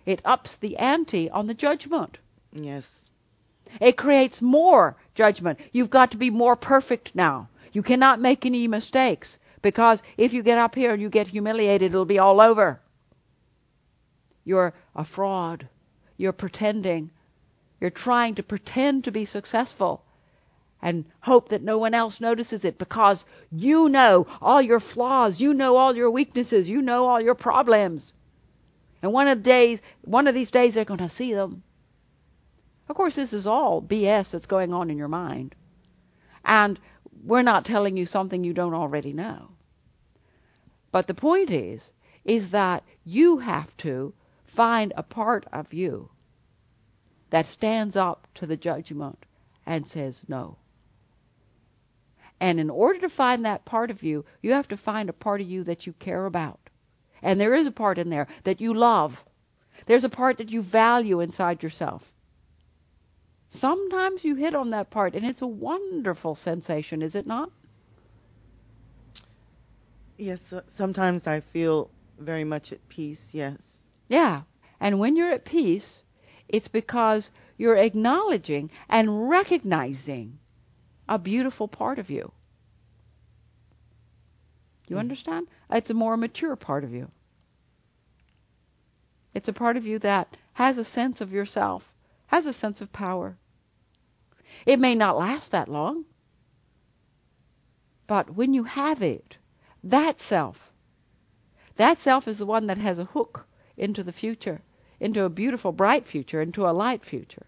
It ups the ante on the judgment. Yes. It creates more judgment. You've got to be more perfect now. You cannot make any mistakes, because if you get up here and you get humiliated, it'll be all over. You're a fraud. You're pretending. You're trying to pretend to be successful and hope that no one else notices it, because you know all your flaws, you know all your weaknesses, you know all your problems. And one of these days they're going to see them. Of course, this is all BS that's going on in your mind. And we're not telling you something you don't already know. But the point is that you have to find a part of you that stands up to the judgment and says no. And in order to find that part of you, you have to find a part of you that you care about. And there is a part in there that you love. There's a part that you value inside yourself. Sometimes you hit on that part, and it's a wonderful sensation, is it not? Yes, sometimes I feel very much at peace, yes. Yeah, and when you're at peace, it's because you're acknowledging and recognizing a beautiful part of you. You understand? It's a more mature part of you. It's a part of you that has a sense of yourself, has a sense of power. It may not last that long, but when you have it, that self is the one that has a hook into the future, into a beautiful, bright future, into a light future.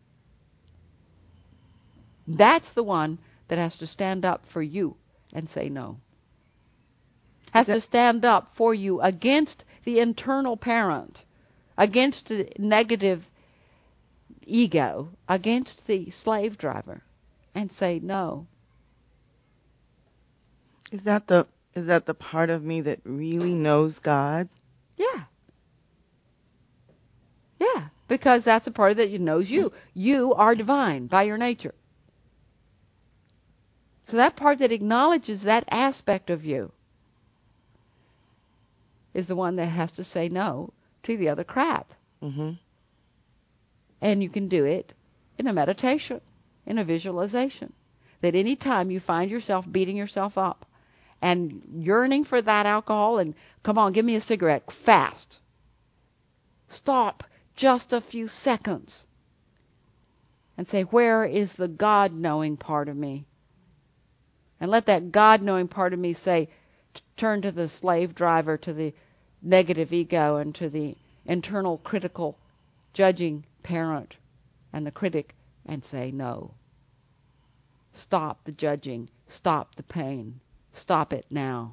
That's the one that has to stand up for you and say no. Has to stand up for you against the internal parent, against the negative ego, against the slave driver, and say no. Is that the part of me that really knows God? Yeah. Yeah, because that's a part that knows you. You are divine by your nature. So that part that acknowledges that aspect of you is the one that has to say no to the other crap. Mm-hmm. And you can do it in a meditation, in a visualization. That any time you find yourself beating yourself up and yearning for that alcohol and, come on, give me a cigarette, fast. Stop just a few seconds and say, where is the God-knowing part of me? And let that God-knowing part of me say, turn to the slave driver, to the negative ego, and to the internal critical judging parent and the critic, and say no. Stop the judging. Stop the pain. Stop it now.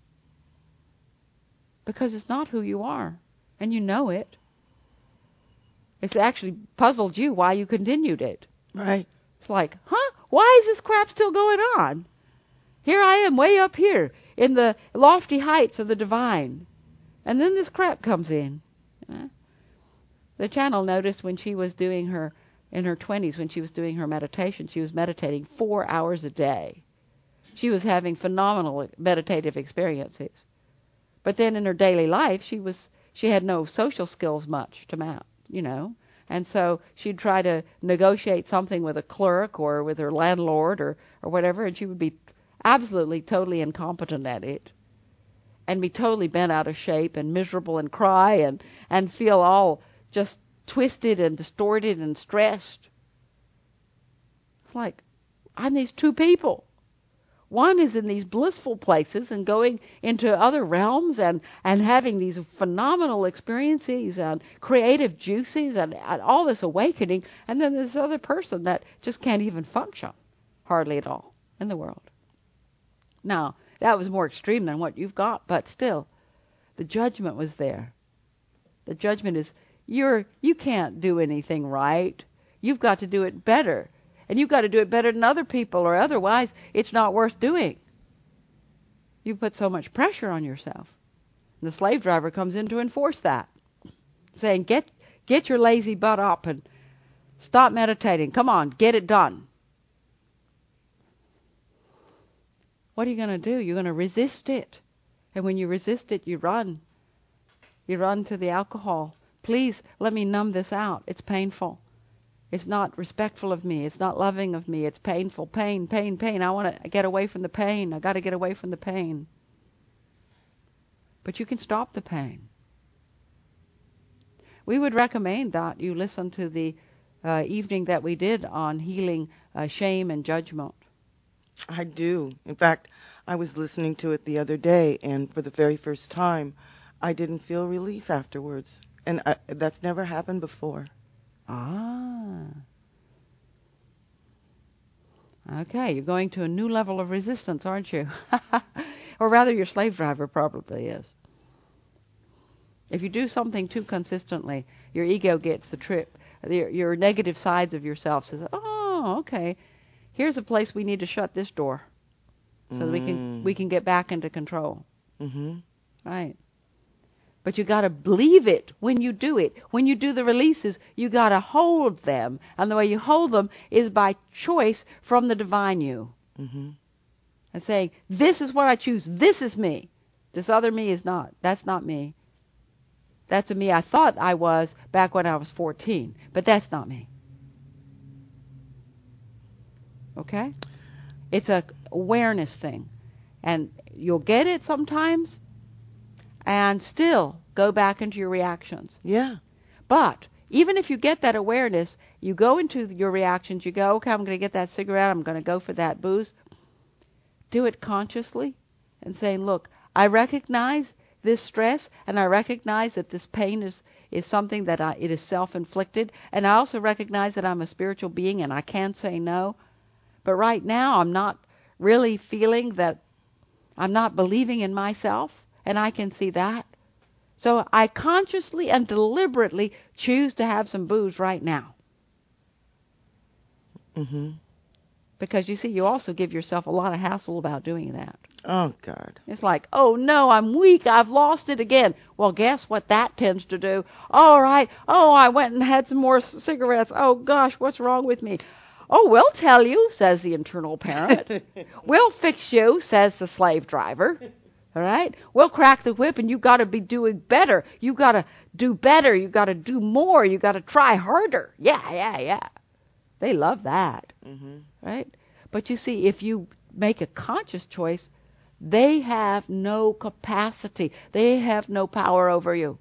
Because it's not who you are, and you know it. It's actually puzzled you why you continued it. Right. It's like, why is this crap still going on? Here I am way up here in the lofty heights of the divine. And then this crap comes in. The channel noticed when she was doing in her 20s, when she was doing her meditation, she was meditating 4 hours a day. She was having phenomenal meditative experiences. But then in her daily life, she had no social skills much to mount, And so she'd try to negotiate something with a clerk or with her landlord or whatever, and she would be absolutely, totally incompetent at it, and be totally bent out of shape and miserable and cry and feel all just twisted and distorted and stressed. It's like, I'm these two people. One is in these blissful places and going into other realms and having these phenomenal experiences and creative juices and all this awakening, and then this other person that just can't even function hardly at all in the world. Now, that was more extreme than what you've got, but still, the judgment was there. The judgment is, you can't do anything right. You've got to do it better. And you've got to do it better than other people, or otherwise it's not worth doing. You put so much pressure on yourself. And the slave driver comes in to enforce that, saying, get your lazy butt up and stop meditating. Come on, get it done. What are you going to do? You're going to resist it. And when you resist it, you run. You run to the alcohol, Please let me numb this out. It's painful. It's not respectful of me. It's not loving of me. It's painful. Pain, pain, pain. I want to get away from the pain. I got to get away from the pain. But you can stop the pain. We would recommend that you listen to the evening that we did on healing shame and judgment. I do. In fact, I was listening to it the other day, and for the very first time, I didn't feel relief afterwards. And that's never happened before. Ah. Okay, you're going to a new level of resistance, aren't you? Or rather, your slave driver probably is. If you do something too consistently, your ego gets the trip. Your negative sides of yourself says, oh, okay, here's a place we need to shut this door so that we can get back into control. Mm-hmm. Right. But you got to believe it when you do it. When you do the releases, you got to hold them. And the way you hold them is by choice from the divine you. Mm-hmm. And saying, this is what I choose. This is me. This other me is not. That's not me. That's a me I thought I was back when I was 14. But that's not me. Okay? It's a awareness thing. And you'll get it sometimes and still go back into your reactions. Yeah. But even if you get that awareness, you go into your reactions, you go, okay, I'm going to get that cigarette, I'm going to go for that booze. Do it consciously and say, look, I recognize this stress, and I recognize that this pain is something that it is self-inflicted, and I also recognize that I'm a spiritual being and I can say no. But right now I'm not really feeling that, I'm not believing in myself, and I can see that. So I consciously and deliberately choose to have some booze right now. Mm-hmm. Because you see, you also give yourself a lot of hassle about doing that. Oh, God. It's like, oh no, I'm weak, I've lost it again. Well, guess what that tends to do? All right, oh, I went and had some more cigarettes. Oh gosh, what's wrong with me? Oh, we'll tell you, says the internal parent. We'll fix you, says the slave driver. All right? We'll crack the whip, and you've got to be doing better. You've got to do better. You've got to do more. You've got to try harder. Yeah. They love that. Mm-hmm. Right? But you see, if you make a conscious choice, they have no capacity. They have no power over you.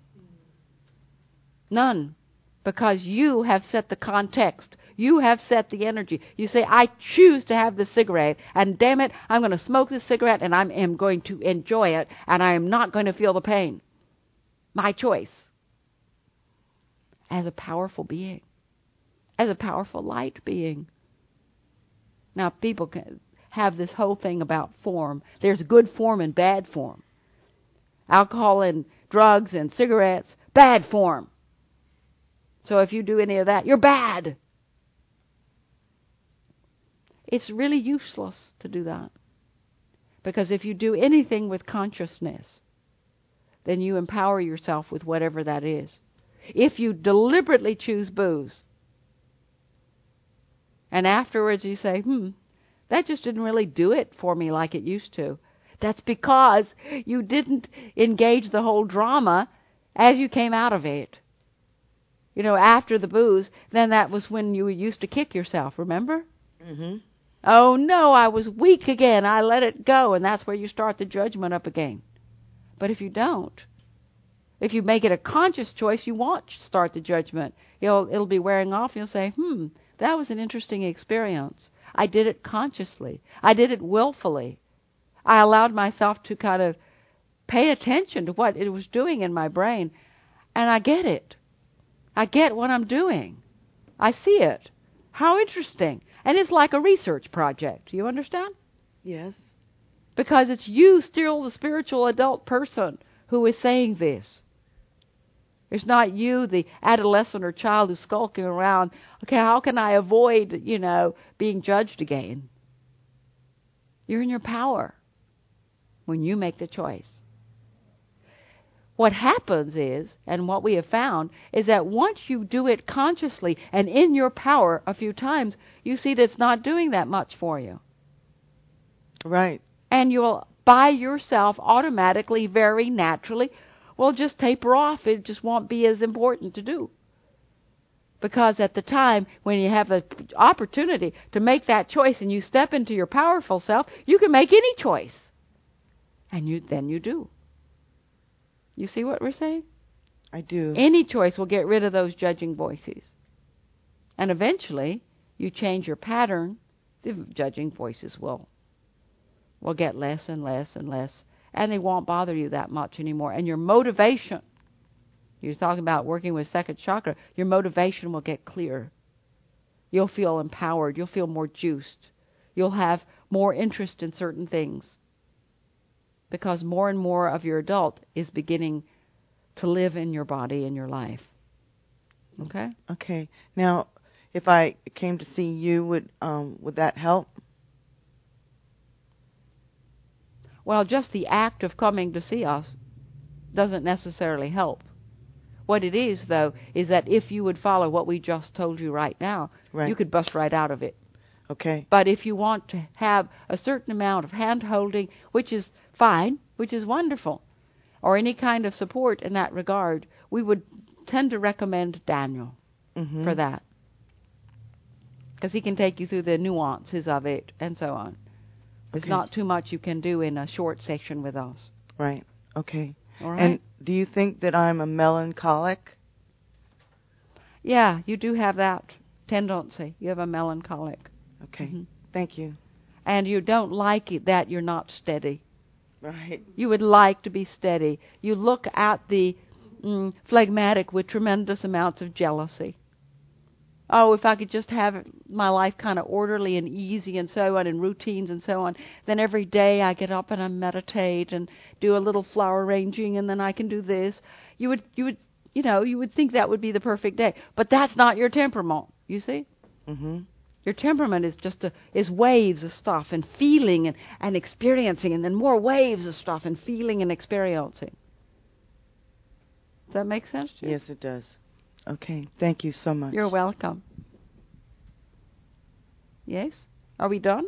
None. Because you have set the context. You have set the energy. You say, I choose to have this cigarette, and damn it, I'm going to smoke this cigarette, and I am going to enjoy it, and I am not going to feel the pain. My choice. As a powerful being. As a powerful light being. Now, people can have this whole thing about form. There's good form and bad form. Alcohol and drugs and cigarettes, bad form. So if you do any of that, you're bad. It's really useless to do that. Because if you do anything with consciousness, then you empower yourself with whatever that is. If you deliberately choose booze, and afterwards you say, that just didn't really do it for me like it used to. That's because you didn't engage the whole drama as you came out of it. You know, after the booze, then that was when you used to kick yourself, remember? Mm-hmm. Oh no, I was weak again. I let it go, and that's where you start the judgment up again. But if you don't, if you make it a conscious choice, you won't start the judgment. It'll be wearing off. You'll say, that was an interesting experience. I did it consciously. I did it willfully. I allowed myself to kind of pay attention to what it was doing in my brain, and I get it. I get what I'm doing. I see it. How interesting. And it's like a research project. You understand? Yes. Because it's you, still the spiritual adult person, who is saying this. It's not you, the adolescent or child who's skulking around. Okay, how can I avoid, being judged again? You're in your power when you make the choice. What happens is, and what we have found, is that once you do it consciously and in your power a few times, you see that it's not doing that much for you. Right. And you'll, by yourself, automatically, very naturally, well, just taper off. It just won't be as important to do. Because at the time when you have an opportunity to make that choice and you step into your powerful self, you can make any choice. And then you do. You see what we're saying? I do. Any choice will get rid of those judging voices. And eventually, you change your pattern, the judging voices will get less and less and less, and they won't bother you that much anymore. And your motivation, you're talking about working with second chakra, your motivation will get clear. You'll feel empowered. You'll feel more juiced. You'll have more interest in certain things. Because more and more of your adult is beginning to live in your body and your life. Okay? Okay. Now, if I came to see you, would that help? Well, just the act of coming to see us doesn't necessarily help. What it is, though, is that if you would follow what we just told you right now, Right. you could bust right out of it. Okay. But if you want to have a certain amount of hand-holding, which is fine, which is wonderful, or any kind of support in that regard, we would tend to recommend Daniel for that. Because he can take you through the nuances of it and so on. There's Okay. not too much you can do in a short session with us. Right. Okay. All right? And do you think that I'm a melancholic? Yeah, you do have that tendency. You have a melancholic. Okay. Thank you. And you don't like it that you're not steady. Right. You would like to be steady. You look at the phlegmatic with tremendous amounts of jealousy. Oh, if I could just have my life kind of orderly and easy and so on, and routines and so on, then every day I get up and I meditate and do a little flower arranging, and then I can do this. You would think that would be the perfect day. But that's not your temperament, you see? Your temperament is is waves of stuff and feeling and experiencing, and then more waves of stuff and feeling and experiencing. Does that make sense to you? Yes, it does. Okay. Thank you so much. You're welcome. Yes? Are we done?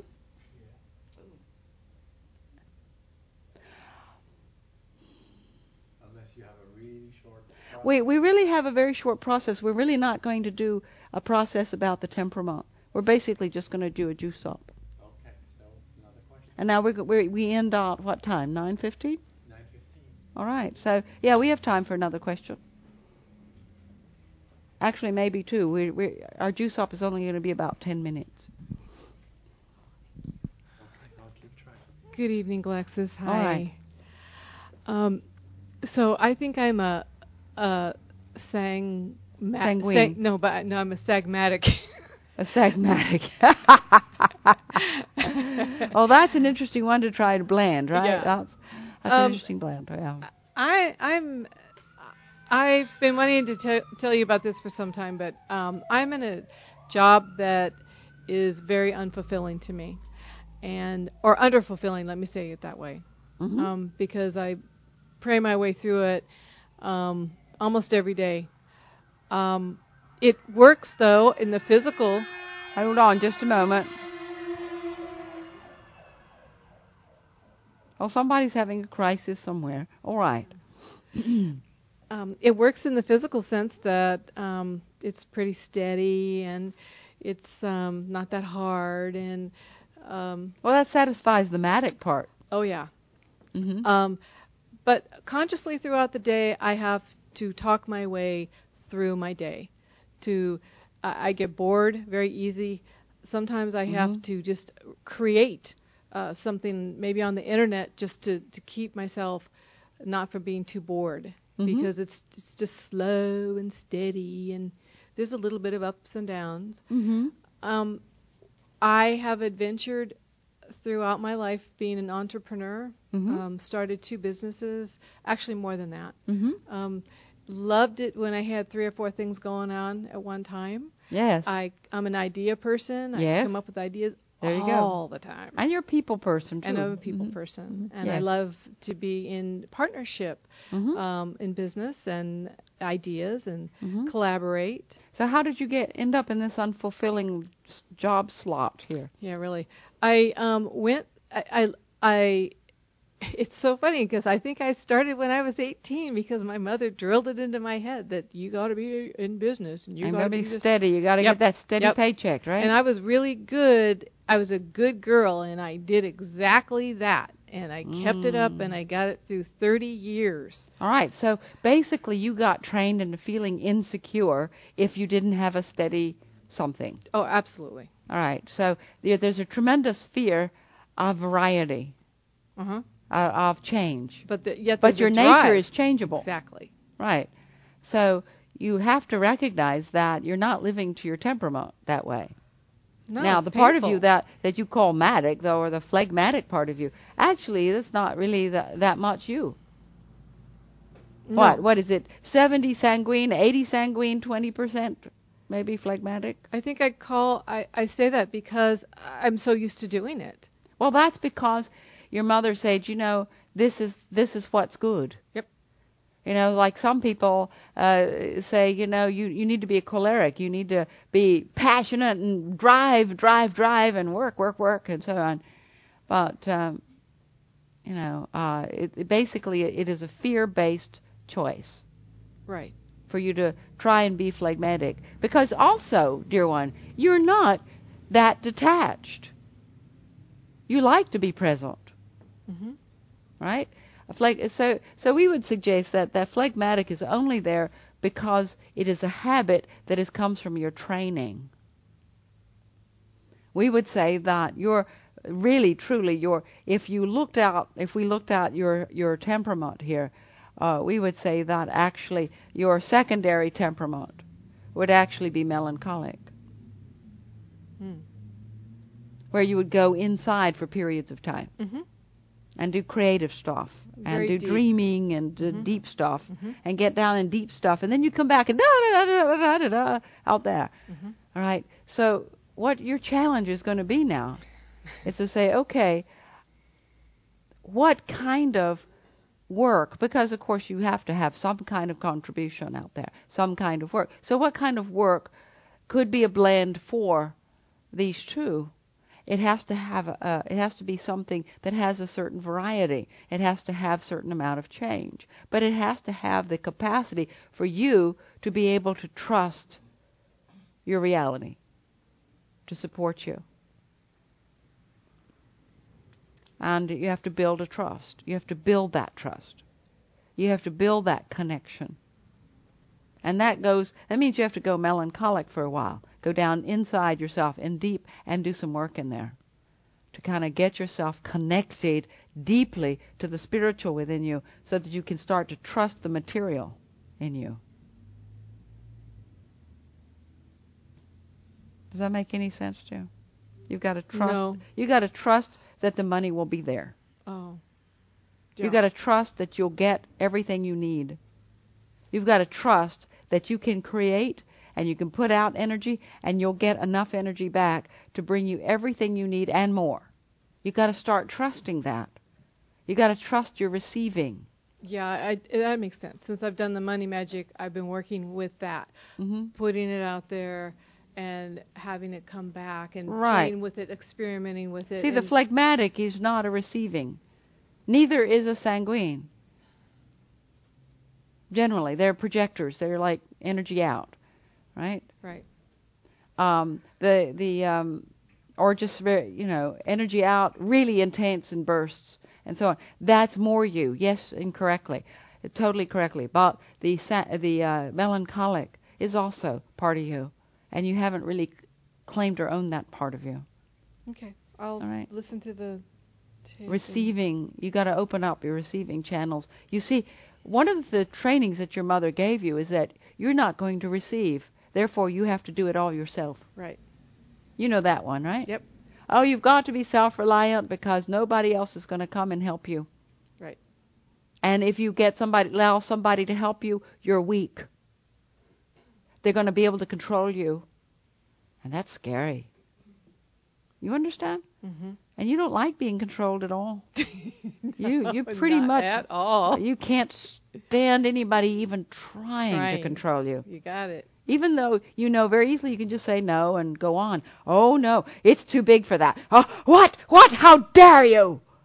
Unless you have a really short process. We really have a very short process. We're really not going to do a process about the temperament. We're basically just going to do a juice up. Okay, so another question. And now we end at what time? 9:15? 9:15. All right. So, yeah, we have time for another question. Actually, maybe two. Our juice up is only going to be about 10 minutes. Okay, I'll keep trying. Good evening, Alexis. Hi. All right. So I think I'm a Sanguine. I'm a sagmatic. A sagmatic. Oh, that's an interesting one to try to blend, right? Yeah. That's an interesting blend. Yeah. I've been wanting to tell you about this for some time, but I'm in a job that is very unfulfilling to me, or underfulfilling. Let me say it that way, because I pray my way through it almost every day. It works though in the physical. Hold on just a moment. Oh, somebody's having a crisis somewhere. All right. It works in the physical sense that it's pretty steady and it's not that hard, and well, that satisfies the matic part. oh yeah. Mm-hmm. But consciously throughout the day, I have to talk my way through my day. I get bored very easy. Sometimes I have to just create something maybe on the internet just to keep myself not from being too bored. Because it's just slow and steady, and there's a little bit of ups and downs. I have adventured throughout my life being an entrepreneur. Started 2 businesses, actually more than that. Loved it when I had 3 or 4 things going on at one time. Yes. I'm an idea person. Yes. I come up with ideas There you go. all the time. And you're a people person, too. And I'm a people person. And I Yes. love to be in partnership in business and ideas and collaborate. So how did you end up in this unfulfilling job slot here? Yeah, really. I it's so funny because I think I started when I was 18 because my mother drilled it into my head that you got to be in business and you got to be steady. You got to get that steady paycheck, right? And I was really good. I was a good girl, and I did exactly that. And I kept it up, and I got it through 30 years. All right. So basically, you got trained into feeling insecure if you didn't have a steady something. Oh, absolutely. All right. So there's a tremendous fear of variety, of change. But your nature is changeable. Exactly. Right. So you have to recognize that you're not living to your temperament that way. No, now, it's the part of painful. you that you call matic, though, or the phlegmatic part of you, actually, that's not really that much you. No. What is it? 70 sanguine, 80 sanguine, 20% maybe phlegmatic? I think I say that because I'm so used to doing it. Well, that's because your mother said, this is what's good. Yep. Like some people say, you need to be a choleric. You need to be passionate and drive, and work, and so on. But, basically it is a fear-based choice. Right. For you to try and be phlegmatic. Because also, dear one, you're not that detached. You like to be present. Mm-hmm. Right? So we would suggest that phlegmatic is only there because it is a habit that comes from your training. We would say that you're really, truly, if we looked at your temperament here, we would say that actually your secondary temperament would actually be melancholic. Where you would go inside for periods of time. Mm-hmm. And do creative stuff, and Very do deep. Dreaming, and do deep stuff, and get down in deep stuff, and then you come back and out there. All right. So what your challenge is going to be now is to say, okay, what kind of work? Because of course you have to have some kind of contribution out there, some kind of work. So what kind of work could be a blend for these two? It has to be something that has a certain variety. It has to have a certain amount of change. But it has to have the capacity for you to be able to trust your reality, to support you. And you have to build a trust. You have to build that trust. You have to build that connection. And that means you have to go melancholic for a while. Go down inside yourself and deep and do some work in there to kind of get yourself connected deeply to the spiritual within you so that you can start to trust the material in you. Does that make any sense to you? You've got to trust. No. You've got to trust that the money will be there. Oh. Yeah. You've got to trust that you'll get everything you need. You've got to trust that you can create and you can put out energy and you'll get enough energy back to bring you everything you need and more. You've got to start trusting that. You've got to trust your receiving. Yeah, that makes sense. Since I've done the money magic, I've been working with that, putting it out there and having it come back and playing with it, experimenting with it. See, the phlegmatic is not a receiving. Neither is a sanguine. Generally, they're projectors. They're like energy out, right? Right. Or just very, energy out, really intense and bursts and so on. That's more you. Yes, incorrectly, totally correctly. But the melancholic is also part of you, and you haven't really claimed or owned that part of you. Okay, I'll listen to the tape. Receiving, you got to open up your receiving channels. You see, one of the trainings that your mother gave you is that you're not going to receive. Therefore, you have to do it all yourself. Right. You know that one, right? Yep. Oh, you've got to be self-reliant because nobody else is going to come and help you. Right. And if you allow somebody to help you, you're weak. They're going to be able to control you. And that's scary. You understand? Mm-hmm. And you don't like being controlled at all. No, you pretty not much at all. You can't stand anybody even trying to control you. You got it. Even though you know very easily you can just say no and go on. Oh no, it's too big for that. Oh, what? How dare you?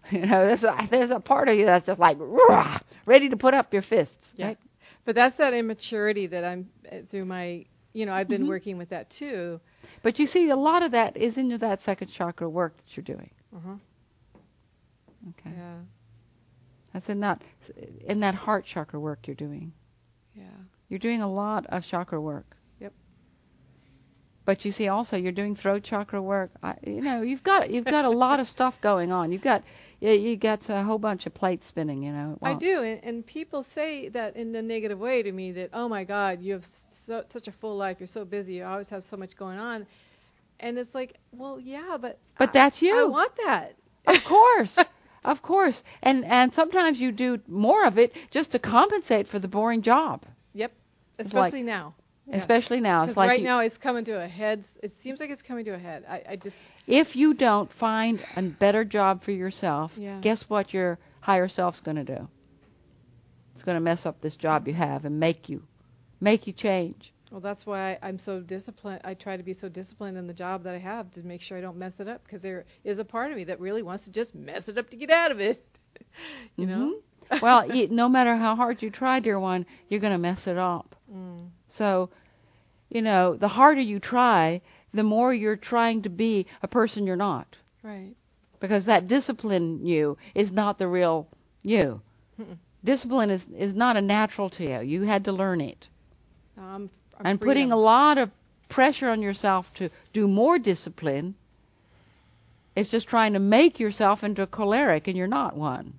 You know, there's a part of you that's just like "Rah!" ready to put up your fists. Yeah. Right? But that's that immaturity that I'm through my, I've been Mm-hmm. working with that too. But you see, a lot of that is in that second chakra work that you're doing. Uh-huh. Okay. Yeah. That's in that heart chakra work you're doing. Yeah. You're doing a lot of chakra work. Yep. But you see, also you're doing throat chakra work. You've got a lot of stuff going on. You got a whole bunch of plates spinning. I do, and people say that in a negative way to me, that, oh my God, you have such a full life, you're so busy, you always have so much going on. And it's like, well, yeah, but that's you. I want that. Of course. Of course. And sometimes you do more of it just to compensate for the boring job. Yep. It's Especially now. Yes. Especially now. It's Because like right now it's coming to a head. It seems like it's coming to a head. I just... If you don't find a better job for yourself, Yeah. guess what your higher self's going to do? It's going to mess up this job you have and make you change. Well, that's why I'm so disciplined. I try to be so disciplined in the job that I have to make sure I don't mess it up, because there is a part of me that really wants to just mess it up to get out of it. You know? Well, no matter how hard you try, dear one, you're going to mess it up. Mm. So, the harder you try, the more you're trying to be a person you're not. Right. Because that discipline you is not the real you. Mm-mm. Discipline is not a natural to you. You had to learn it. I'm And freedom. putting a lot of pressure on yourself to do more discipline is just trying to make yourself into a choleric, and you're not one.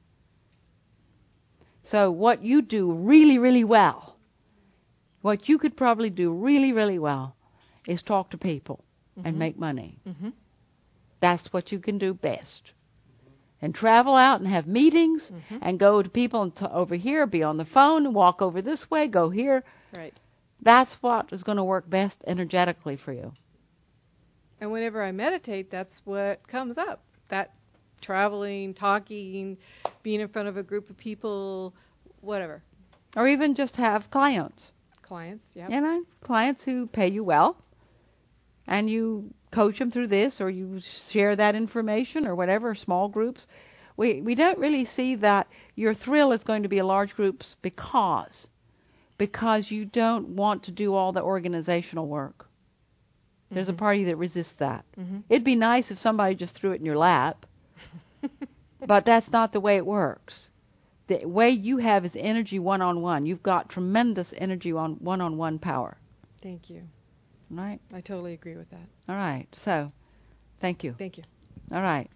So what you do really, really well, what you could probably do really, really well, is talk to people and make money. Mm-hmm. That's what you can do best. And travel out and have meetings and go to people over here, be on the phone, and walk over this way, go here. Right. That's what is going to work best energetically for you. And whenever I meditate, that's what comes up. That traveling, talking, being in front of a group of people, whatever. Or even just have clients. Clients, yeah. Clients who pay you well. And you coach them through this, or you share that information, or whatever, small groups. We don't really see that your thrill is going to be a large groups because you don't want to do all the organizational work. There's a party that resists that. Mm-hmm. It'd be nice if somebody just threw it in your lap, but that's not the way it works. The way you have is energy one-on-one. You've got tremendous energy on one-on-one power. Thank you. All right? I totally agree with that. All right. So, thank you. Thank you. All right.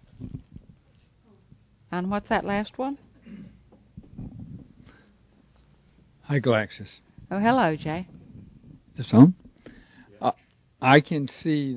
And what's that last one? Hi, Galaxis. Oh, hello, Jay. This on? I can see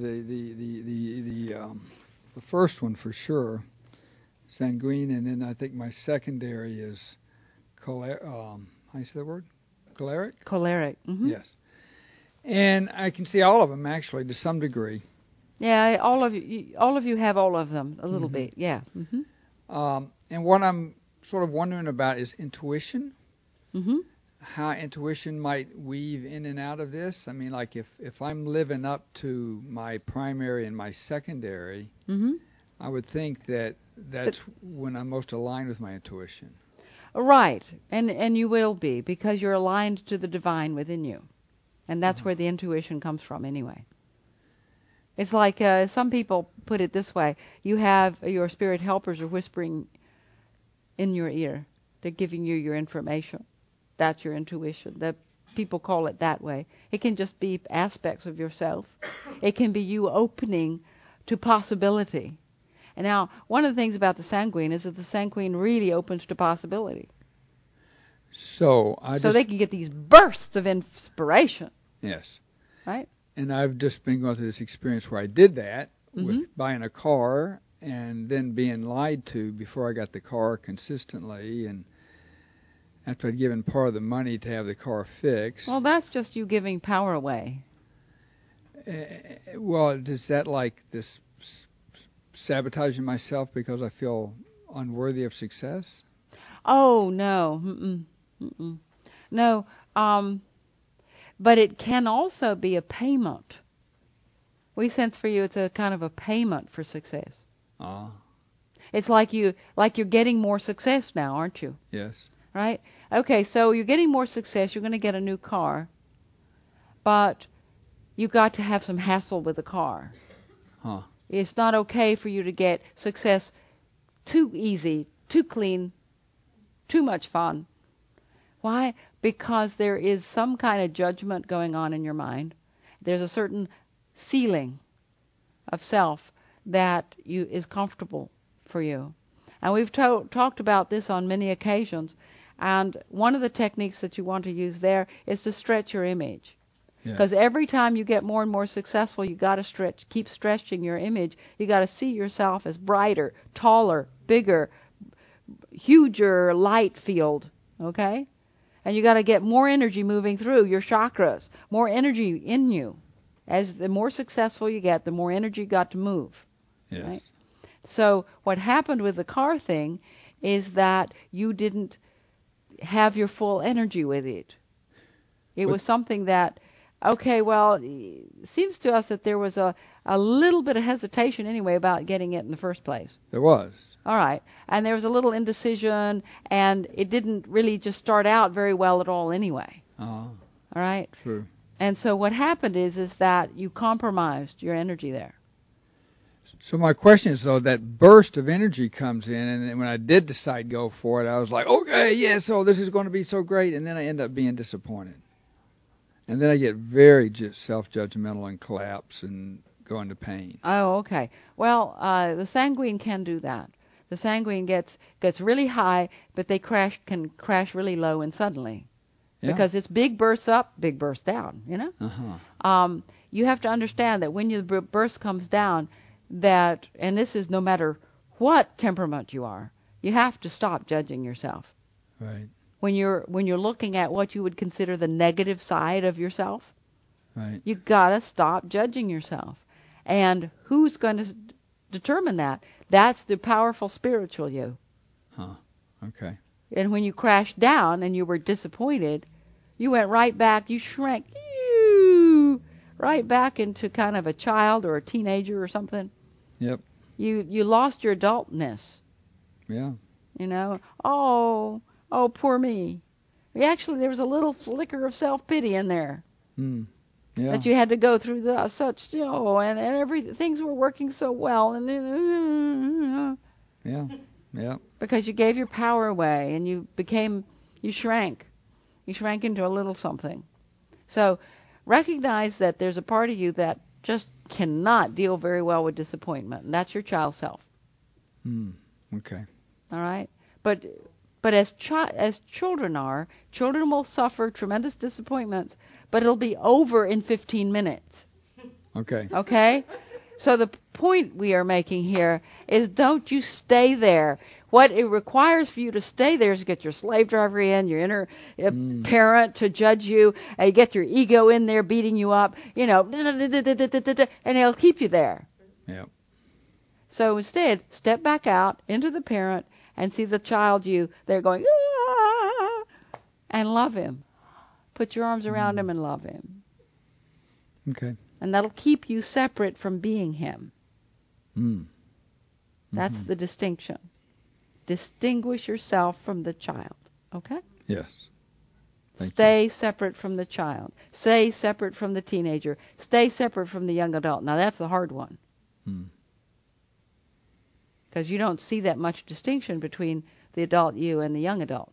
the first one for sure, sanguine, and then I think my secondary is how do you say that word? Choleric? Choleric. Mm-hmm. Yes. And I can see all of them actually to some degree. Yeah, all of you have all of them a little bit. Yeah. Mm-hmm. And what I'm sort of wondering about is intuition. Mm-hmm. How intuition might weave in and out of this. I mean, like if I'm living up to my primary and my secondary, I would think that's when I'm most aligned with my intuition. Right, and you will be, because you're aligned to the divine within you, and that's where the intuition comes from anyway. It's like some people put it this way: you have your spirit helpers are whispering in your ear; they're giving you your information. That's your intuition. The people call it that way. It can just be aspects of yourself. It can be you opening to possibility. And now, one of the things about the sanguine is that the sanguine really opens to possibility. So they can get these bursts of inspiration. Yes. Right? And I've just been going through this experience where I did that with buying a car and then being lied to before I got the car consistently, and after I'd given part of the money to have the car fixed. Well, that's just you giving power away. Well, is that like this sabotaging myself because I feel unworthy of success? Oh, no. No. But it can also be a payment. We sense for you it's a kind of a payment for success. It's like you're getting more success now, aren't you? Yes. Right? Okay, so you're getting more success. You're going to get a new car, but you got to have some hassle with the car. Huh. It's not okay for you to get success too easy, too clean, too much fun. Why? Because there is some kind of judgment going on in your mind. There's a certain ceiling of self that is comfortable for you. And we've talked about this on many occasions. And one of the techniques that you want to use there is to stretch your image. Because every time you get more and more successful, you got to keep stretching your image. You got to see yourself as brighter, taller, bigger, huger light field. Okay? And you got to get more energy moving through your chakras, more energy in you. As the more successful you get, the more energy you got to move. Yes. Right? So what happened with the car thing is that you didn't have your full energy with it. It was something that, okay, well, it seems to us that there was a little bit of hesitation anyway about getting it in the first place. There was. All right. And there was a little indecision, and it didn't really just start out very well at all anyway. All right? True. And so what happened is that you compromised your energy there. So my question is, though, that burst of energy comes in, and then when I did decide to go for it, I was like, okay, yeah, so this is going to be so great, and then I end up being disappointed. And then I get very self-judgmental and collapse and go into pain. Oh, okay. Well, the sanguine can do that. The sanguine gets really high, but they can crash really low and suddenly. Yeah. Because it's big bursts up, big bursts down, you know? Uh-huh. You have to understand that when your burst comes down, and this is no matter what temperament you are, you have to stop judging yourself. Right. When you're looking at what you would consider the negative side of yourself, right, you gotta stop judging yourself. And who's going to determine that? That's the powerful spiritual you. Huh. Okay. And when you crashed down and you were disappointed, you went right back. You shrank right back into kind of a child or a teenager or something. Yep. You lost your adultness. Yeah. You know. Oh, poor me. Actually, there was a little flicker of self-pity in there. Yeah. That you had to go through such, and things were working so well, and yeah. Because you gave your power away, and you shrank into a little something. So recognize that there's a part of you that just cannot deal very well with disappointment, and that's your child self. Okay. All right, but as children will suffer tremendous disappointments, but it'll be over in 15 minutes. Okay. Okay? So the point we are making here is don't you stay there. What it requires for you to stay there is to get your slave driver in, your inner parent to judge you, and you get your ego in there beating you up, and it'll keep you there. Yeah. So instead, step back out into the parent and see the child you there going, ah, and love him. Put your arms around him and love him. Okay. And that'll keep you separate from being him. That's the distinction. Distinguish yourself from the child. Okay? Yes. Stay separate from the child. Stay separate from the teenager. Stay separate from the young adult. Now that's the hard one. Because you don't see that much distinction between the adult you and the young adult.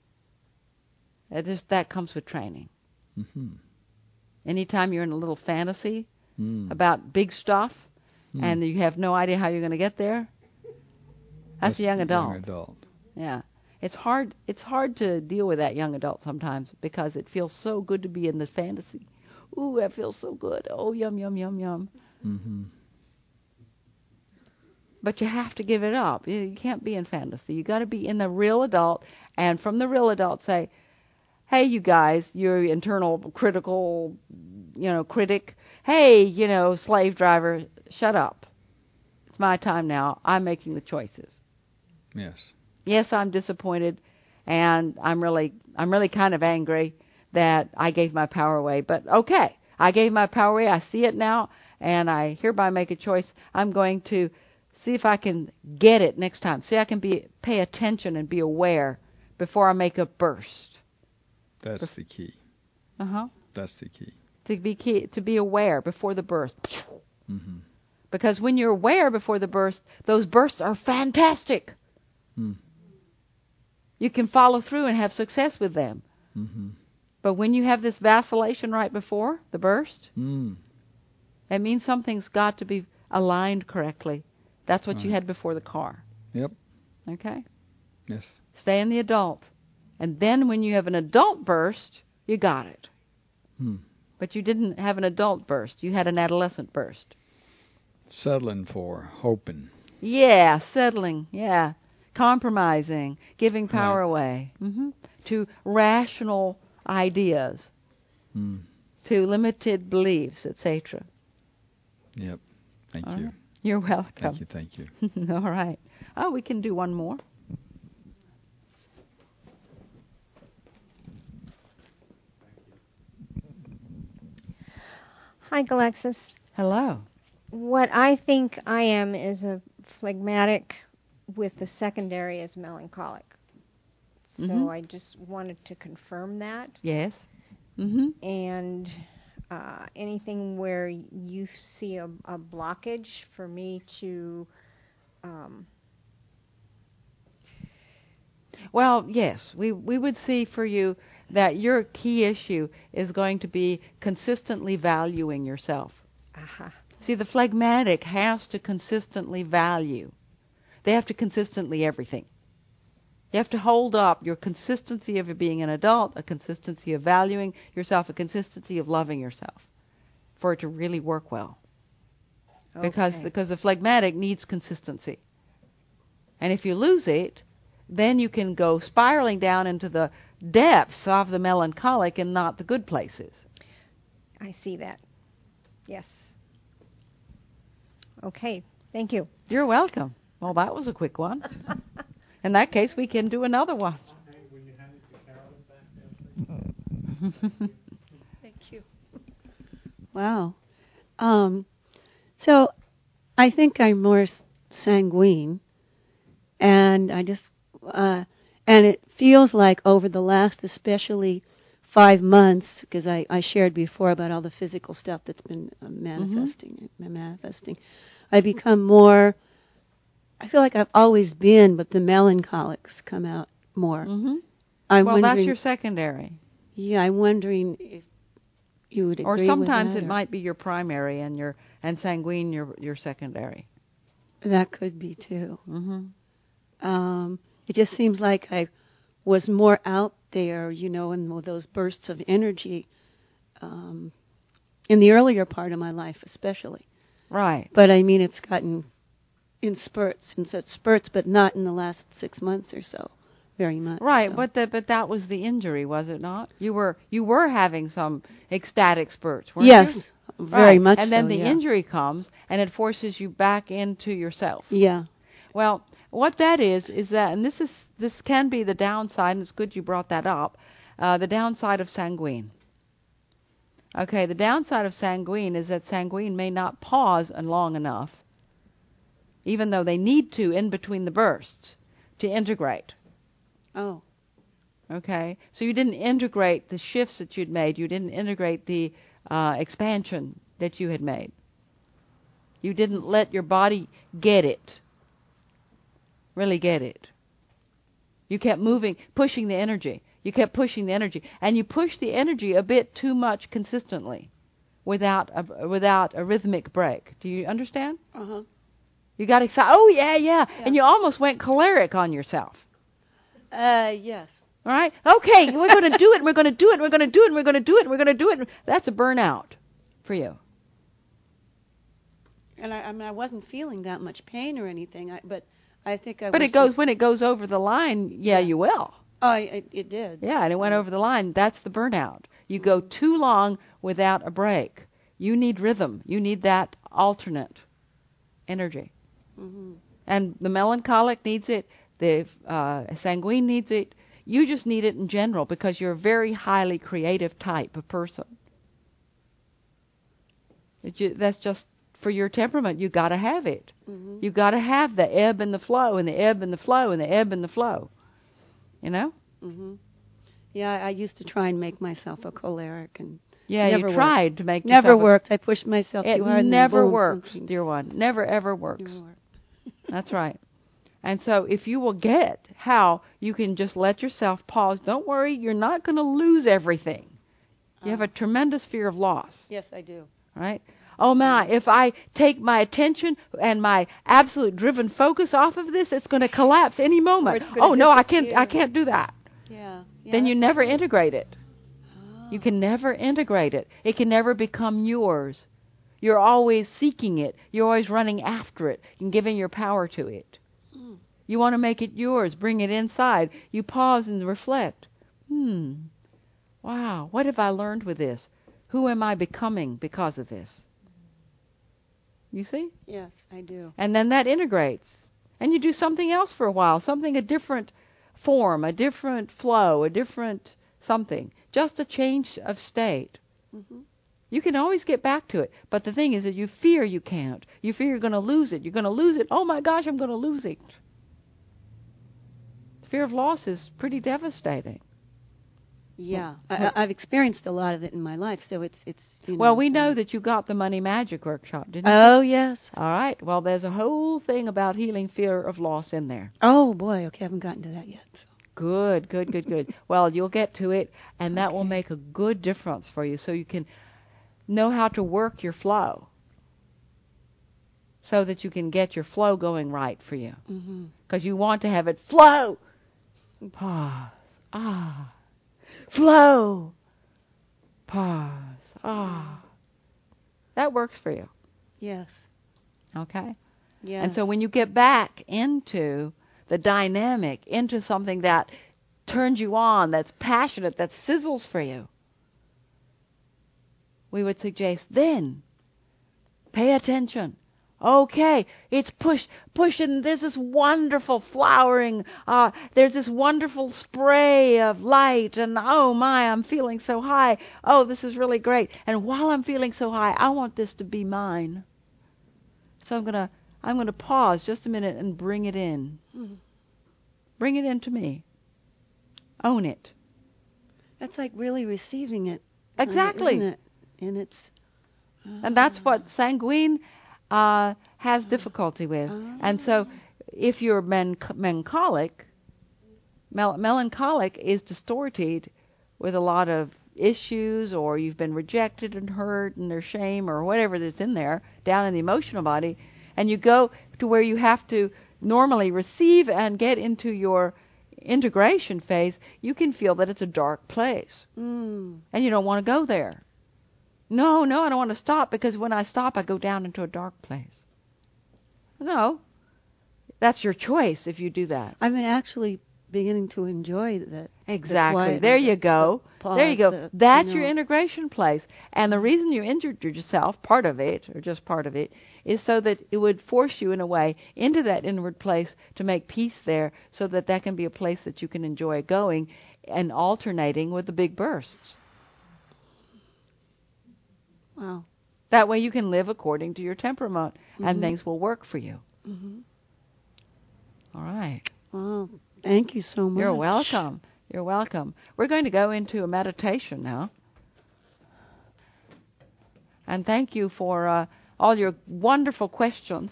That comes with training. Anytime you're in a little fantasy about big stuff and you have no idea how you're going to get there, that's a young adult. Yeah. It's hard to deal with that young adult sometimes because it feels so good to be in the fantasy. Ooh, that feels so good. Oh, yum, yum, yum, yum. But you have to give it up. You can't be in fantasy. You got to be in the real adult, and from the real adult say, hey, you guys, your internal critical, critic. Hey, slave driver, shut up. It's my time now. I'm making the choices. Yes. Yes, I'm disappointed, and I'm really kind of angry that I gave my power away. But okay, I gave my power away. I see it now, and I hereby make a choice. I'm going to See if I can get it next time. See, I can pay attention and be aware before I make a burst. That's the key. Uh-huh. That's the key. To be aware before the burst. Mm-hmm. Because when you're aware before the burst, those bursts are fantastic. Mm. You can follow through and have success with them. Mm-hmm. But when you have this vacillation right before the burst, Mm. it means something's got to be aligned correctly. That's what you Right. had before the car. Yep. Okay? Yes. Stay in the adult. And then when you have an adult burst, you got it. Hmm. But you didn't have an adult burst. You had an adolescent burst. Settling for, hoping. Yeah, settling. Yeah. Compromising. Giving power Right. away. To rational ideas. Hmm. To limited beliefs, etc. Yep. Thank All you. right. You're welcome. Thank you. All right. Oh, we can do one more. Hi, Galexis. Hello. What I think I am is a phlegmatic with the secondary as melancholic. So Mhm. I just wanted to confirm that. Yes. Mm-hmm. And anything where you see a blockage for me to. Well, yes, we would see for you that your key issue is going to be consistently valuing yourself. Aha. See, the phlegmatic has to consistently value. They have to consistently everything. You have to hold up your consistency of being an adult, a consistency of valuing yourself, a consistency of loving yourself for it to really work well. Because the phlegmatic needs consistency. And if you lose it, then you can go spiraling down into the depths of the melancholic and not the good places. I see that. Yes. Okay. Thank you. You're welcome. Well, that was a quick one. In that case, we can do another one. Okay, will you hand it to Carolyn back there, please? Thank you. Wow. So I think I'm more sanguine, and I just and it feels like over the last, especially 5 months, because I shared before about all the physical stuff that's been manifesting. I become more. I feel like I've always been, but the melancholics come out more. Mm-hmm. I'm Well, that's wondering, your secondary. Yeah, I'm wondering if you would agree Or with sometimes that, it might be your primary and sanguine your secondary. That could be too. Mm-hmm. It just seems like I was more out there, in those bursts of energy in the earlier part of my life, especially. Right. But I mean, it's gotten in spurts, but not in the last 6 months or so, very much. Right, so. but that was the injury, was it not? You were having some ecstatic spurts, weren't yes, you? very Right. much. And then so, the yeah. injury comes, and it forces you back into yourself. Yeah. Well, what that is that, and this can be the downside, and it's good you brought that up, the downside of sanguine. Okay, the downside of sanguine is that sanguine may not pause long enough, even though they need to in between the bursts, to integrate. Oh. Okay, so you didn't integrate the shifts that you'd made. You didn't integrate the expansion that you had made. You didn't let your body get it. Really get it. You kept moving, pushing the energy. You kept pushing the energy, and you pushed the energy a bit too much consistently, without a rhythmic break. Do you understand? Uh-huh. You got excited. Oh yeah, and you almost went choleric on yourself. Yes. All right? Okay, we're going to do it, and we're going to do it, and we're going to do it, and we're going to do it, and we're going to do it. That's a burnout for you. And I wasn't feeling that much pain or anything, but I think I But was when it goes over the line, yeah. You will. Oh, it did. Yeah, and it went over the line. That's the burnout. You go too long without a break. You need rhythm. You need that alternate energy. Mm-hmm. And the melancholic needs it. The sanguine needs it. You just need it in general because you're a very highly creative type of person. That's just for your temperament, you got to have it. Mm-hmm. You got to have the ebb and the flow, and the ebb and the flow, and the ebb and the flow. You know? Mm-hmm. Yeah, I used to try and make myself a choleric, and Yeah, never you tried to make never yourself worked. I pushed myself It too hard. never and then boom, works, something. dear one. Never ever works. Never worked. That's right. And so if you will get how you can just let yourself pause, don't worry, you're not going to lose everything. You have a tremendous fear of loss, Yes, I do. right? Oh my, if I take my attention and my absolute driven focus off of this, it's going to collapse any moment. it's gonna Oh no, I disappear. can't do that. Yeah. Then you that's never true. integrate it. You can never integrate it. It can never become yours. You're always seeking it. You're always running after it and giving your power to it. You want to make it yours. Bring it inside. You pause and reflect. Wow, what have I learned with this? Who am I becoming because of this? You see? Yes, I do. And then that integrates. And you do something else for a while, a different form, a different flow, a different something. Just a change of state. Mm-hmm. You can always get back to it. But the thing is that you fear you can't. You fear you're going to lose it. You're going to lose it. Oh my gosh, I'm going to lose it. Fear of loss is pretty devastating. Yeah, I've experienced a lot of it in my life, so it's. You know, Well, we know that you got the Money Magic Workshop, didn't you? Oh yes. All right. Well, there's a whole thing about healing fear of loss in there. Oh boy. Okay, I haven't gotten to that yet. So. Good. Well, you'll get to it, and that will make a good difference for you so you can know how to work your flow so that you can get your flow going right for you. Because you want to have it flow. Pause. Flow. Pause. That works for you. Yes. Okay? Yes. And so when you get back into the dynamic, into something that turns you on, that's passionate, that sizzles for you, we would suggest then pay attention. Okay, it's pushing. There's this wonderful flowering. There's this wonderful spray of light, and oh my, I'm feeling so high. Oh, this is really great. And while I'm feeling so high, I want this to be mine. So I'm gonna pause just a minute and bring it in. Bring it into me. Own it. That's like really receiving it. Exactly. Isn't it? And it's. And that's what sanguine has difficulty with. And so if you're melancholic is distorted with a lot of issues, or you've been rejected and hurt and there's shame or whatever that's in there, down in the emotional body, and you go to where you have to normally receive and get into your integration phase, you can feel that it's a dark place. And you don't want to go there. No, I don't want to stop, because when I stop, I go down into a dark place. No. That's your choice if you do that. I've been actually beginning to enjoy that. Exactly. There you go. There you go. That's your integration place. And the reason you injured yourself, part of it, or just part of it, is so that it would force you in a way into that inward place to make peace there, so that that can be a place that you can enjoy going and alternating with the big bursts. Wow. That way you can live according to your temperament, and things will work for you. All right. Wow. Thank you so much. You're welcome. You're welcome. We're going to go into a meditation now. And thank you for all your wonderful questions.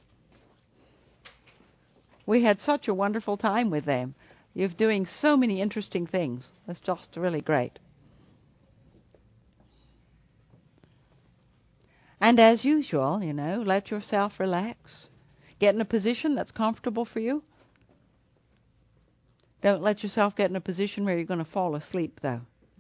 We had such a wonderful time with them. You're doing so many interesting things. That's just really great. And as usual, let yourself relax. Get in a position that's comfortable for you. Don't let yourself get in a position where you're going to fall asleep, though.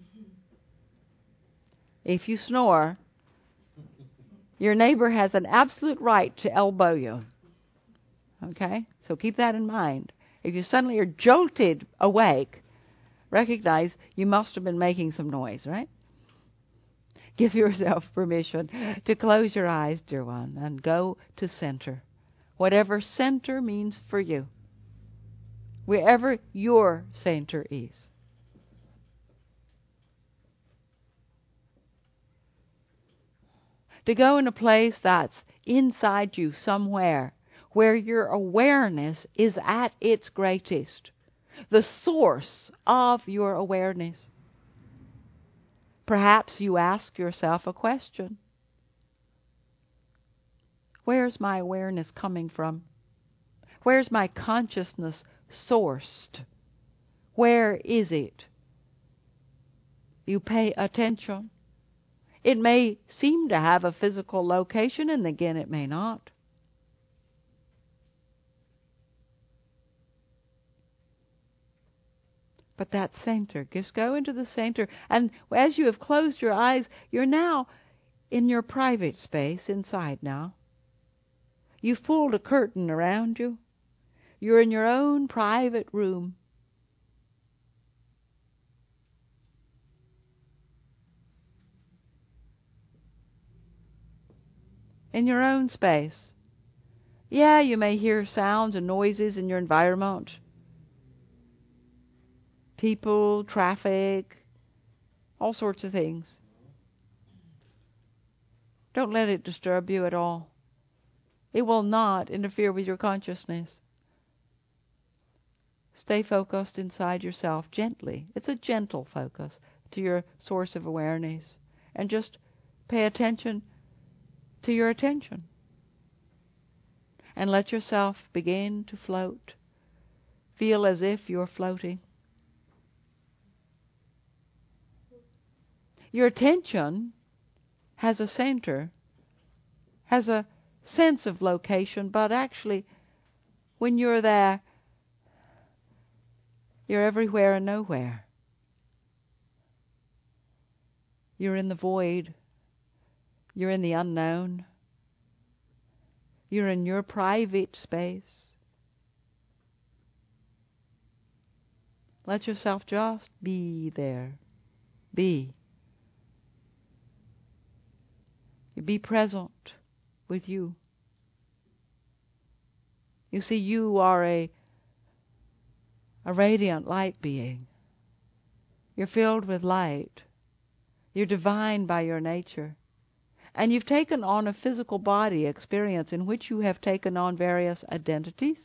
If you snore, your neighbor has an absolute right to elbow you. Okay? So keep that in mind. If you suddenly are jolted awake, recognize you must have been making some noise, right? Give yourself permission to close your eyes, dear one, and go to center. Whatever center means for you. Wherever your center is. to go in a place that's inside you somewhere, where your awareness is at its greatest, the source of your awareness. Perhaps you ask yourself a question. Where's my awareness coming from? Where's my consciousness sourced? Where is it? You pay attention. It may seem to have a physical location, and again it may not. But that center, just go into the center, and as you have closed your eyes, you're now in your private space inside now. You've pulled a curtain around you. You're in your own private room. In your own space. Yeah, you may hear sounds and noises in your environment. People, traffic, all sorts of things. Don't let it disturb you at all. It will not interfere with your consciousness. Stay focused inside yourself gently. It's a gentle focus to your source of awareness. And just pay attention to your attention. And let yourself begin to float. Feel as if you're floating. Your attention has a center, has a sense of location, but actually, when you're there, you're everywhere and nowhere. You're in the void. You're in the unknown. You're in your private space. Let yourself just be there. Be. Be present with you. You see, you are a radiant light being. You're filled with light. You're divine by your nature. And you've taken on a physical body experience in which you have taken on various identities,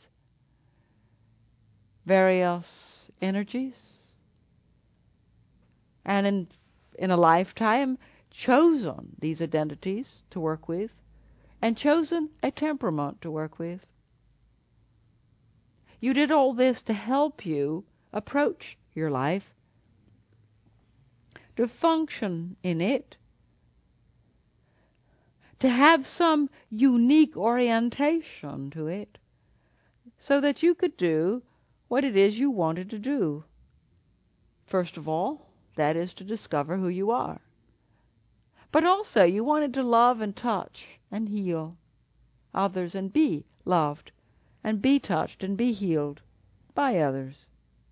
various energies, and in a lifetime chosen these identities to work with, and chosen a temperament to work with. You did all this to help you approach your life, to function in it, to have some unique orientation to it, so that you could do what it is you wanted to do. First of all, that is to discover who you are. But also you wanted to love and touch and heal others and be loved and be touched and be healed by others.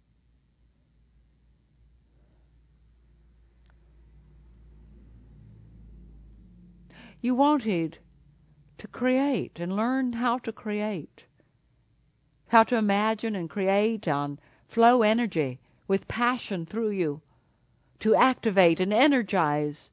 You wanted to create and learn how to create, how to imagine and create and flow energy with passion through you, to activate and energize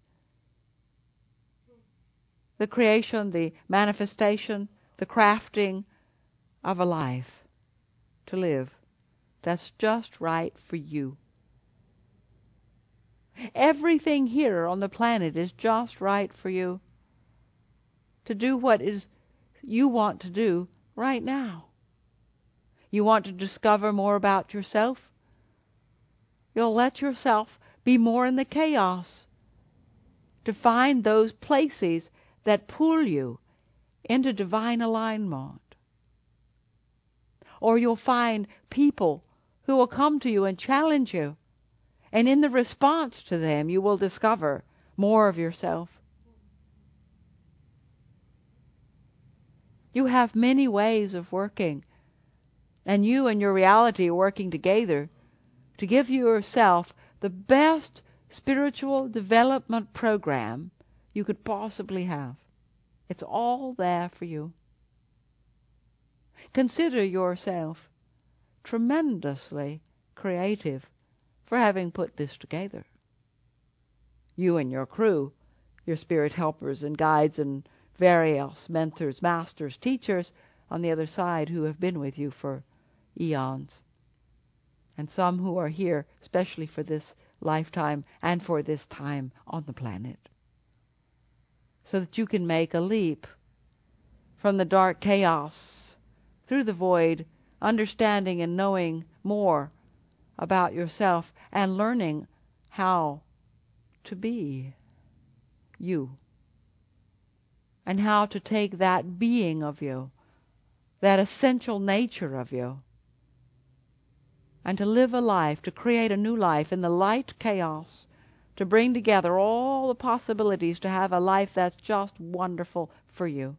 the creation, the manifestation, the crafting of a life to live that's just right for you. Everything here on the planet is just right for you to do what is you want to do right now. You want to discover more about yourself? You'll let yourself be more in the chaos to find those places that pull you into divine alignment. Or you'll find people who will come to you and challenge you. And in the response to them, you will discover more of yourself. You have many ways of working. And you and your reality are working together to give yourself the best spiritual development program you could possibly have. It's all there for you. Consider yourself tremendously creative for having put this together. You and your crew your spirit helpers and guides and various mentors, masters, teachers on the other side who have been with you for eons. And some who are here especially for this lifetime and for this time on the planet. So that you can make a leap from the dark chaos through the void, understanding and knowing more about yourself and learning how to be you. And how to take that being of you, that essential nature of you, and to live a life, to create a new life in the light chaos, to bring together all the possibilities to have a life that's just wonderful for you.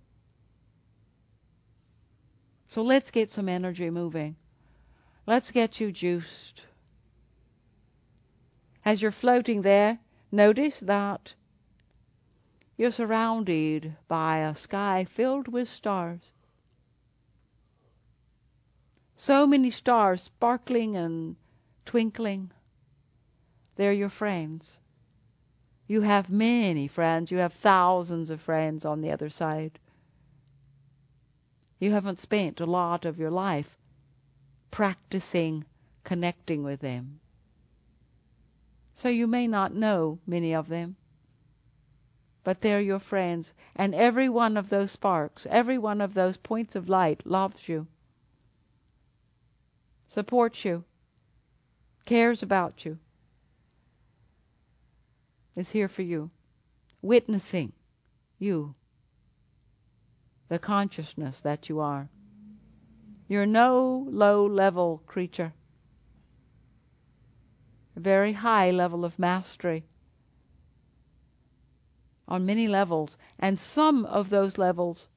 So let's get some energy moving. Let's get you juiced. As you're floating there, notice that you're surrounded by a sky filled with stars. So many stars sparkling and twinkling. They're your friends. You have many friends. You have thousands of friends on the other side. You haven't spent a lot of your life practicing connecting with them. So you may not know many of them. But they're your friends. And every one of those sparks, every one of those points of light loves you, supports you, cares about you, is here for you, witnessing you, the consciousness that you are. You're no low-level creature. A very high level of mastery on many levels, and some of those levels,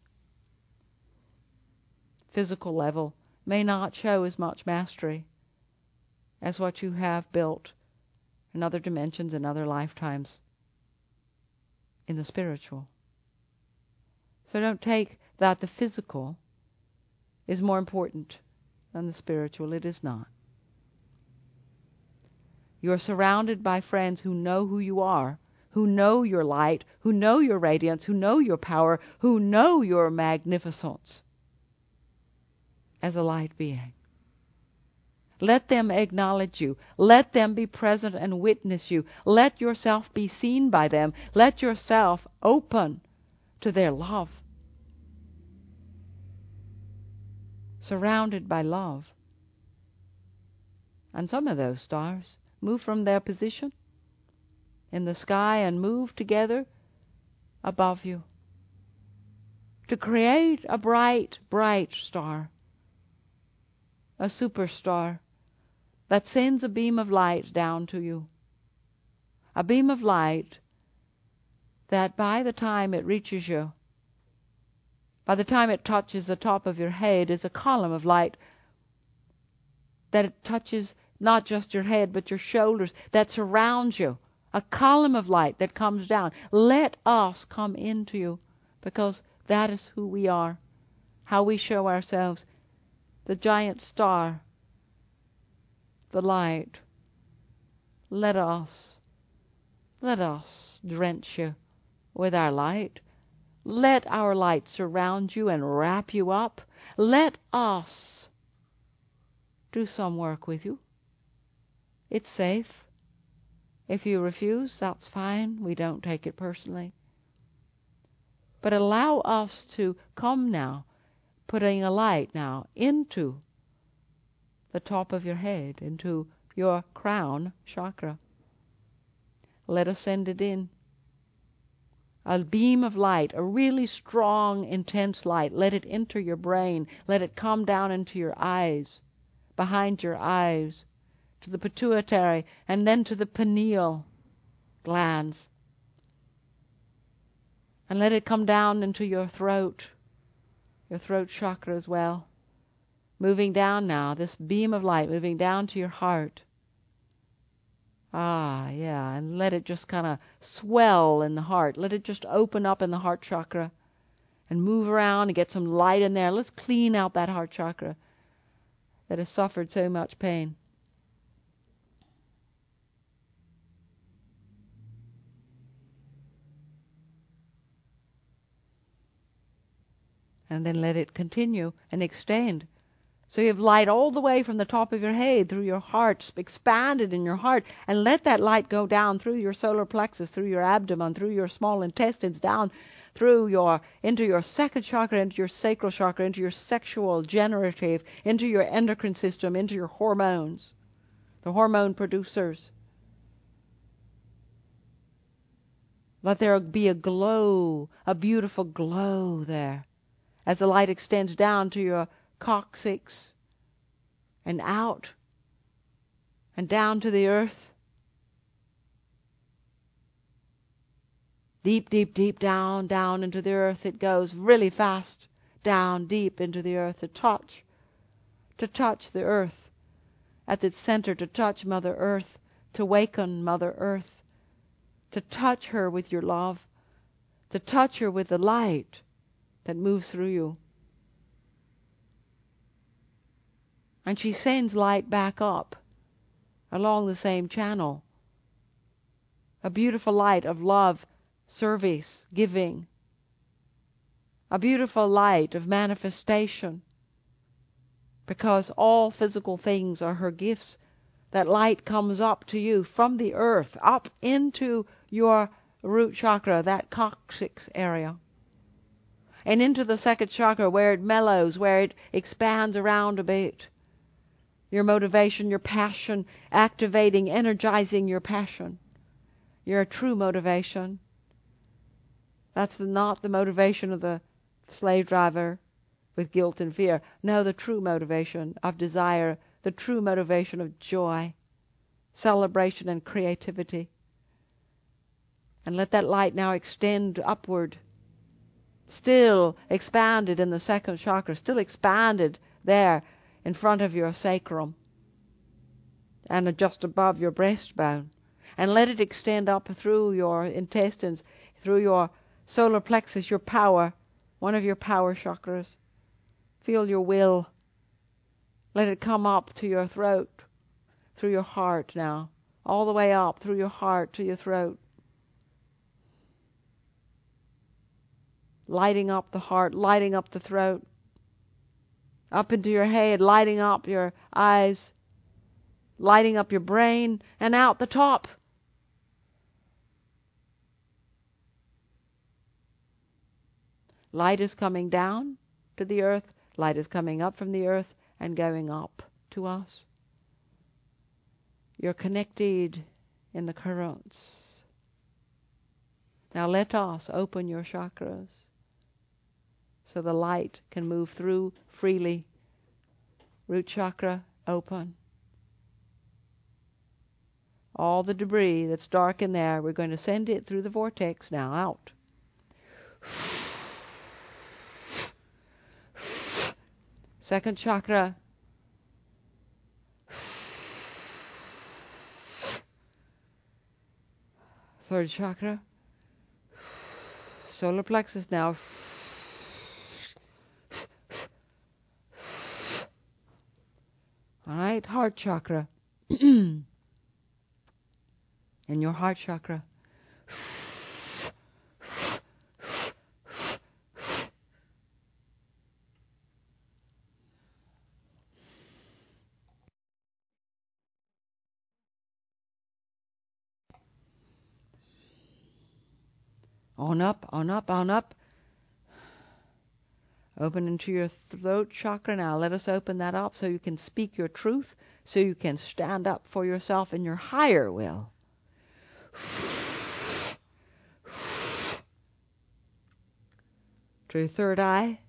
physical level, may not show as much mastery as what you have built in other dimensions and other lifetimes in the spiritual. So don't take that the physical is more important than the spiritual. It is not. You're surrounded by friends who know who you are, who know your light, who know your radiance, who know your power, who know your magnificence as a light being. Let them acknowledge you. Let them be present and witness you. Let yourself be seen by them. Let yourself open to their love. Surrounded by love. And some of those stars move from their position in the sky and move together above you to create a bright, bright star, a superstar that sends a beam of light down to you. A beam of light that by the time it reaches you, by the time it touches the top of your head, is a column of light that it touches not just your head but your shoulders, that surrounds you. A column of light that comes down. Let us come into you, because that is who we are, how we show ourselves. The giant star, the light. Let us drench you with our light. Let our light surround you and wrap you up. Let us do some work with you. It's safe. If you refuse, that's fine. We don't take it personally. But allow us to come now, putting a light now into the top of your head, into your crown chakra. Let us send it in. A beam of light, a really strong, intense light. Let it enter your brain. Let it come down into your eyes, behind your eyes, to the pituitary, and then to the pineal glands. And let it come down into your throat chakra as well. Moving down now, this beam of light moving down to your heart. Ah, yeah, and let it just kind of swell in the heart. Let it just open up in the heart chakra and move around and get some light in there. Let's clean out that heart chakra that has suffered so much pain. And then let it continue and extend. So you have light all the way from the top of your head through your heart, expanded in your heart, and let that light go down through your solar plexus, through your abdomen, through your small intestines, down into your second chakra, into your sacral chakra, into your sexual, generative, into your endocrine system, into your hormones, the hormone producers. Let there be a glow, a beautiful glow there, as the light extends down to your coccyx and out and down to the earth. Deep, deep, deep down, down into the earth it goes really fast, down deep into the earth to touch the earth at its center, to touch Mother Earth, to waken Mother Earth, to touch her with your love, to touch her with the light that moves through you. And she sends light back up along the same channel. A beautiful light of love, service, giving. A beautiful light of manifestation. Because all physical things are her gifts. That light comes up to you from the earth, up into your root chakra, that coccyx area. And into the second chakra where it mellows, where it expands around a bit. Your motivation, your passion, activating, energizing your passion. Your true motivation. That's not the motivation of the slave driver with guilt and fear. No, the true motivation of desire, the true motivation of joy, celebration and creativity. And let that light now extend upward. Still expanded in the second chakra, still expanded there in front of your sacrum and just above your breastbone. And let it extend up through your intestines, through your solar plexus, your power, one of your power chakras. Feel your will. Let it come up to your throat, through your heart now, all the way up through your heart to your throat. Lighting up the heart, lighting up the throat. Up into your head, lighting up your eyes, lighting up your brain, and out the top. Light is coming down to the earth, light is coming up from the earth and going up to us. You're connected in the currents. Now let us open your chakras so the light can move through freely. Root chakra, open. All the debris that's dark in there, we're going to send it through the vortex now, out. Second chakra. Third chakra. Solar plexus now. All right, heart chakra. In your heart chakra. On up, on up, on up. Open into your throat chakra now. Let us open that up so you can speak your truth, so you can stand up for yourself in your higher will. To your third eye.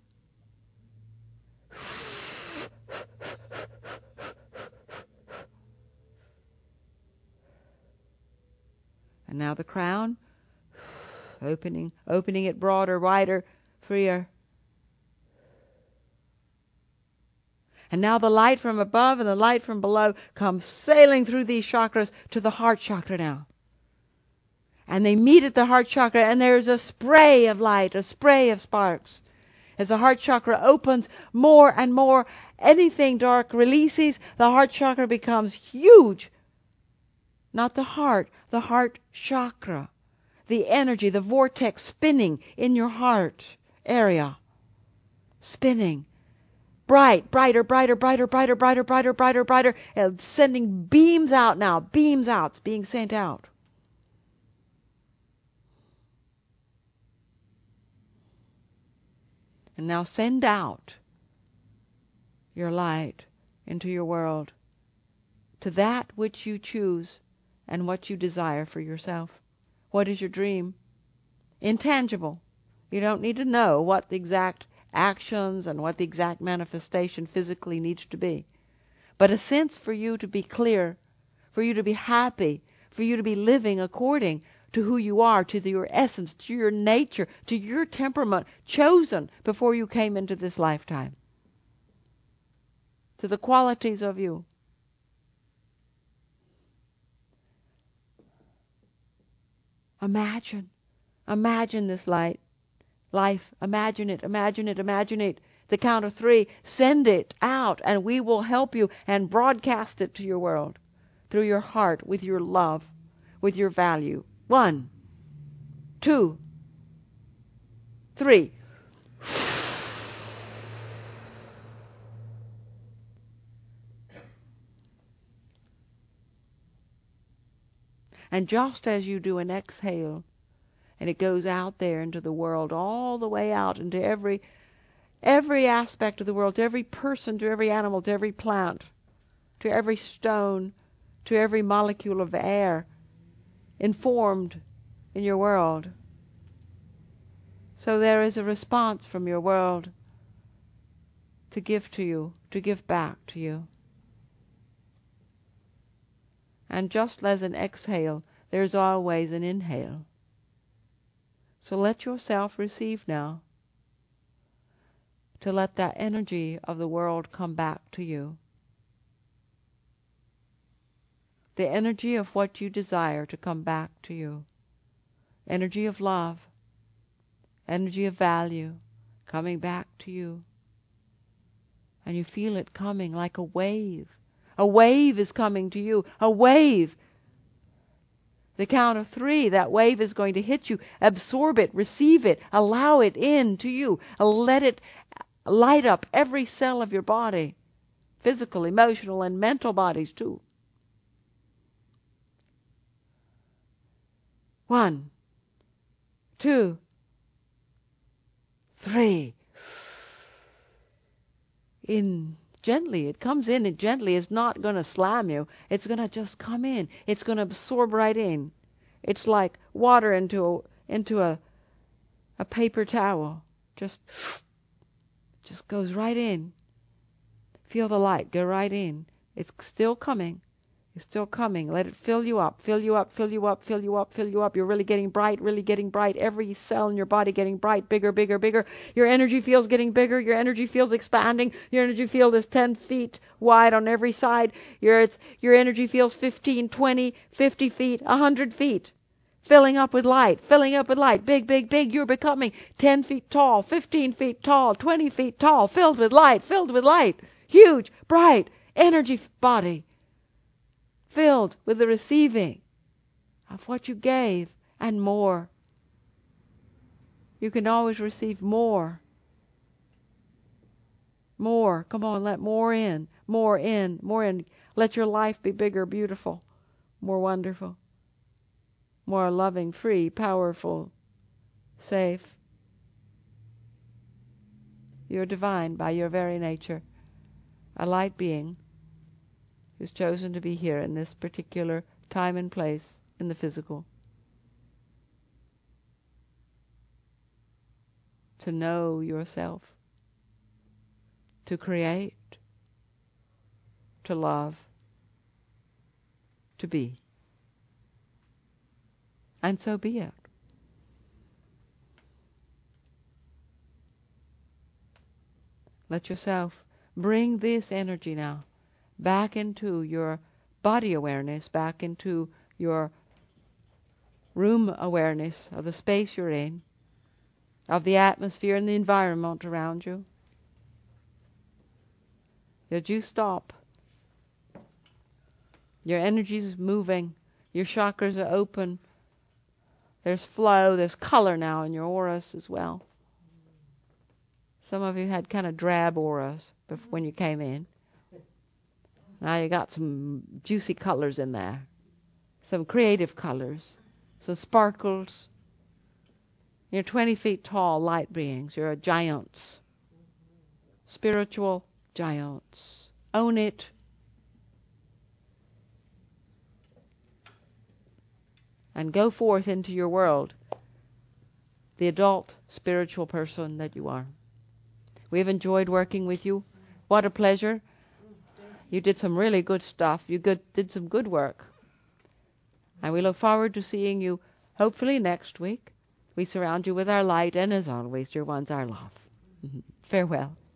And now the crown. Opening it broader, wider, freer. And now the light from above and the light from below comes sailing through these chakras to the heart chakra now. And they meet at the heart chakra, and there's a spray of light, a spray of sparks. As the heart chakra opens more and more, anything dark releases, the heart chakra becomes huge. Not the heart chakra. The energy, the vortex spinning in your heart area. spinning. Bright, brighter, brighter, brighter, brighter, brighter, brighter, brighter, brighter, and sending beams out now. Beams out. It's being sent out. And now send out your light into your world to that which you choose and what you desire for yourself. What is your dream? Intangible. You don't need to know what the exact actions and what the exact manifestation physically needs to be. But a sense for you to be clear, for you to be happy, for you to be living according to who you are, to your essence, to your nature, to your temperament, chosen before you came into this lifetime, to the qualities of you. Imagine this life. Imagine it. The count of 3, send it out, and we will help you and broadcast it to your world through your heart, with your love, with your value. 1, 2, 3. And just as you do an exhale, and it goes out there into the world, all the way out into every aspect of the world, to every person, to every animal, to every plant, to every stone, to every molecule of air informed in your world. So there is a response from your world to give to you, to give back to you. And just as an exhale, there's always an inhale. So let yourself receive now, to let that energy of the world come back to you. The energy of what you desire to come back to you. Energy of love, energy of value coming back to you. And you feel it coming like a wave. A wave is coming to you. A wave. The count of 3, that wave is going to hit you. Absorb it, receive it, allow it in to you. Let it light up every cell of your body. Physical, emotional, and mental bodies too. 1, 2, 3. In gently. It comes in and gently. It's not going to slam you. It's going to just come in. It's going to absorb right in. It's like water into a paper towel. Just goes right in. Feel the light. Go right in. It's still coming. It's still coming. Let it fill you up. Fill you up. Fill you up. Fill you up. Fill you up. You're really getting bright. Really getting bright. Every cell in your body getting bright. Bigger, bigger, bigger. Your energy field's getting bigger. Your energy field's expanding. Your energy field is 10 feet wide on every side. Your energy field's 15, 20, 50 feet, 100 feet. Filling up with light. Filling up with light. Big, big, big. You're becoming 10 feet tall, 15 feet tall, 20 feet tall. Filled with light. Filled with light. Huge, bright, energy body. Filled with the receiving of what you gave and more. You can always receive more. More. Come on, let more in. More in. More in. Let your life be bigger, beautiful, more wonderful, more loving, free, powerful, safe. You're divine by your very nature. A light being who's chosen to be here in this particular time and place in the physical. To know yourself. To create. To love. To be. And so be it. Let yourself bring this energy now back into your body awareness, back into your room awareness of the space you're in, of the atmosphere and the environment around you. Did you stop? Your energy's moving. Your chakras are open. There's flow. There's color now in your auras as well. Some of you had kind of drab auras when you came in. Now you got some juicy colors in there. Some creative colors. Some sparkles. You're 20 feet tall light beings. You're giants. Spiritual giants. Own it. And go forth into your world, the adult spiritual person that you are. We've enjoyed working with you. What a pleasure. You did some really good stuff. You did some good work. And we look forward to seeing you hopefully next week. We surround you with our light, and as always, dear ones, our love. Farewell.